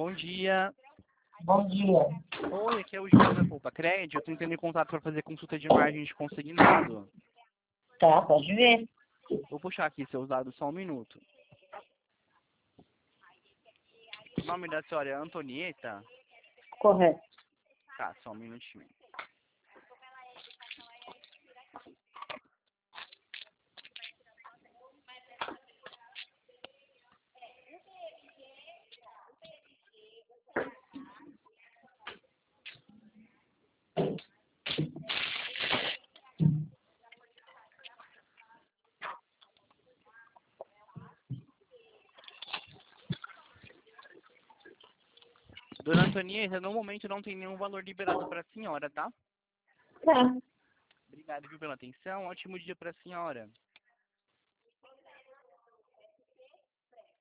Bom dia. Bom dia. Oi, aqui é o João da Poupa Crédito. Eu tô entrando em contato para fazer consulta de margem de consignado. Tá, pode ver. Vou puxar aqui seus dados só um minuto. O nome da senhora é Antonieta? Correto. Tá, só um minutinho. Dona Antonieta, no momento não tem nenhum valor liberado para a senhora, tá? Tá. Obrigado, viu, pela atenção. Ótimo dia para a senhora.